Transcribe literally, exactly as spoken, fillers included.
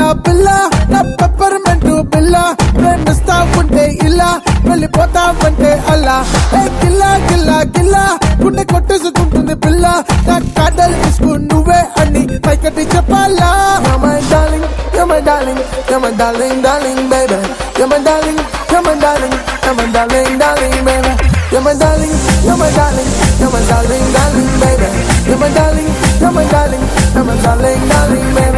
పిల్ల నా పెప్పర్మెంట్ పిల్ల ప్రేమిస్తా ఉంటే ఇలా వెళ్ళిపోతావంటే అలా ఏ కిల్లా కిల్లా కిల్లా గుండె కొట్టేసుకుంటుంది పిల్ల నా కాడలు తీసుకు నువ్వే అని పైకటి చెప్పాలా You're my darling, you're my darling, you're my darling, darling baby. You're my darling, you're my darling, you're my darling, darling baby. You're my darling, you're my darling, you're my darling, darling baby. You're my darling, you're my darling, you're my darling, darling baby.